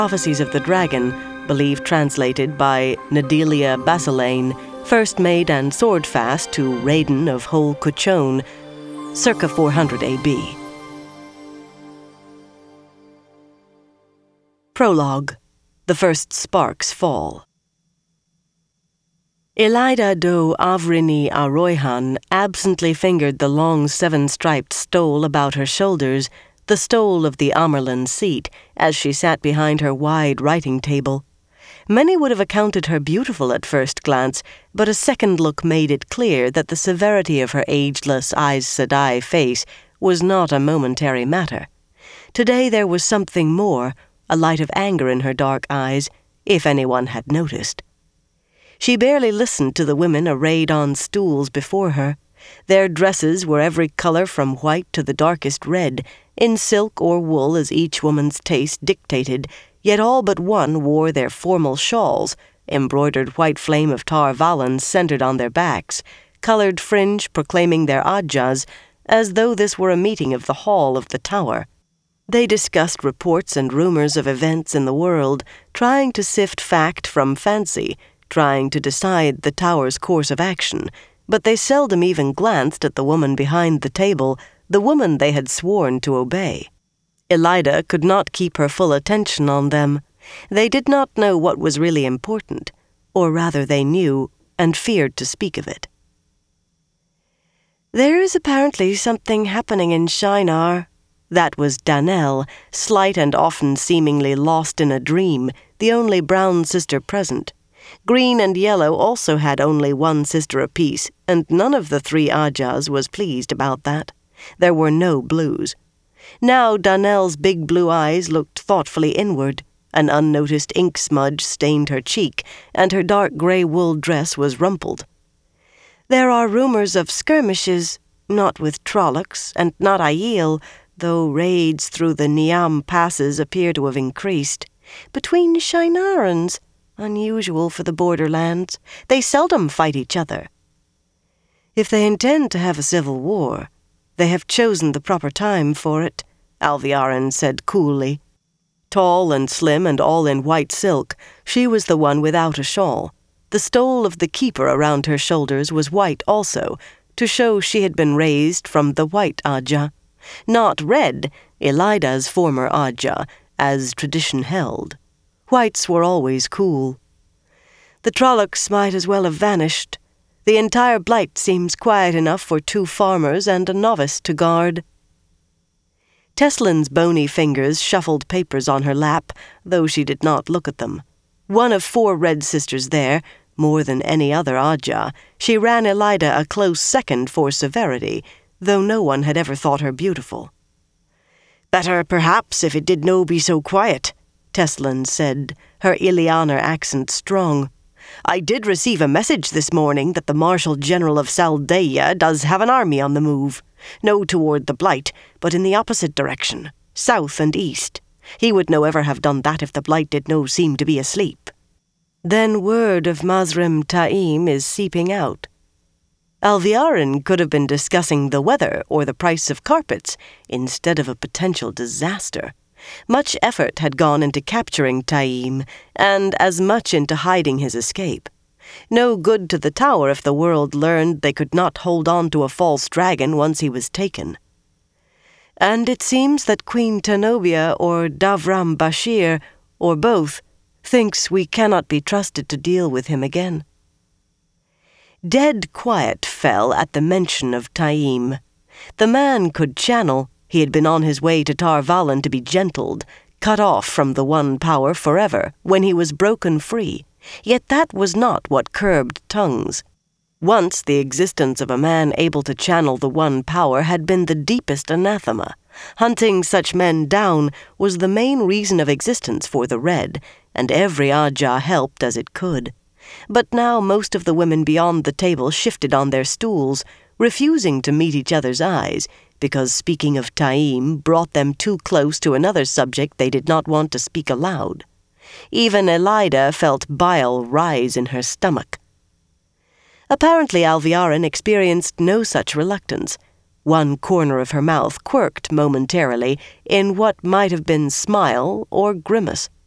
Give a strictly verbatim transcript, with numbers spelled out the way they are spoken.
Prophecies of the Dragon, believed translated by Nadelia Basilane, first made and sword-fast to Raiden of Hol Kuchon, circa four hundred A B. Prologue. The first sparks fall. Elida do Avrini Aroyhan absently fingered the long seven-striped stole about her shoulders, the stole of the Amerlin seat, as she sat behind her wide writing table. Many would have accounted her beautiful at first glance, but a second look made it clear that the severity of her ageless Aes Sedai face was not a momentary matter. Today there was something more, a light of anger in her dark eyes, if anyone had noticed. She barely listened to the women arrayed on stools before her. Their dresses were every color from white to the darkest red, in silk or wool as each woman's taste dictated, yet all but one wore their formal shawls, embroidered white flame of Tar Valon centered on their backs, colored fringe proclaiming their Ajahs, as though this were a meeting of the hall of the tower. They discussed reports and rumors of events in the world, trying to sift fact from fancy, trying to decide the tower's course of action, but they seldom even glanced at the woman behind the table, the woman they had sworn to obey. Elida could not keep her full attention on them. They did not know what was really important, or rather they knew and feared to speak of it. "There is apparently something happening in Shinar." That was Danelle, slight and often seemingly lost in a dream, the only brown sister present. Green and Yellow also had only one sister apiece, and none of the three Ajahs was pleased about that. There were no blues. Now Danelle's big blue eyes looked thoughtfully inward. An unnoticed ink smudge stained her cheek, and her dark gray wool dress was rumpled. "There are rumors of skirmishes, not with Trollocs, and not Aiel, though raids through the Niam passes appear to have increased. Between Shinarans, unusual for the borderlands. They seldom fight each other." "If they intend to have a civil war, they have chosen the proper time for it," Alviarin said coolly. Tall and slim and all in white silk, she was the one without a shawl. The stole of the keeper around her shoulders was white also, to show she had been raised from the white Ajah. Not red, Elida's former Ajah, as tradition held. Whites were always cool. "The Trollocs might as well have vanished. The entire blight seems quiet enough for two farmers and a novice to guard." Teslin's bony fingers shuffled papers on her lap, though she did not look at them. One of four red sisters there, more than any other Ajah, she ran Elida a close second for severity, though no one had ever thought her beautiful. "Better, perhaps, if it did no be so quiet," Teslin said, her Ilianer accent strong. "I did receive a message this morning that the Marshal General of Saldeia does have an army on the move. No toward the Blight, but in the opposite direction, south and east. He would no ever have done that if the Blight did no seem to be asleep." "Then word of Mazrim Taim is seeping out." Alviarin could have been discussing the weather or the price of carpets instead of a potential disaster. Much effort had gone into capturing Taim, and as much into hiding his escape. No good to the tower if the world learned they could not hold on to a false dragon once he was taken. "And it seems that Queen Tanobia or Davram Bashir, or both, thinks we cannot be trusted to deal with him again." Dead quiet fell at the mention of Taim. The man could channel. He had been on his way to Tar Valon to be gentled, cut off from the one power forever, when he was broken free. Yet that was not what curbed tongues. Once the existence of a man able to channel the one power had been the deepest anathema. Hunting such men down was the main reason of existence for the Red, and every Ajah helped as it could. But now most of the women beyond the table shifted on their stools, refusing to meet each other's eyes, because speaking of Taim brought them too close to another subject they did not want to speak aloud. Even Elida felt bile rise in her stomach. Apparently Alviarin experienced no such reluctance. One corner of her mouth quirked momentarily in what might have been smile or grimace.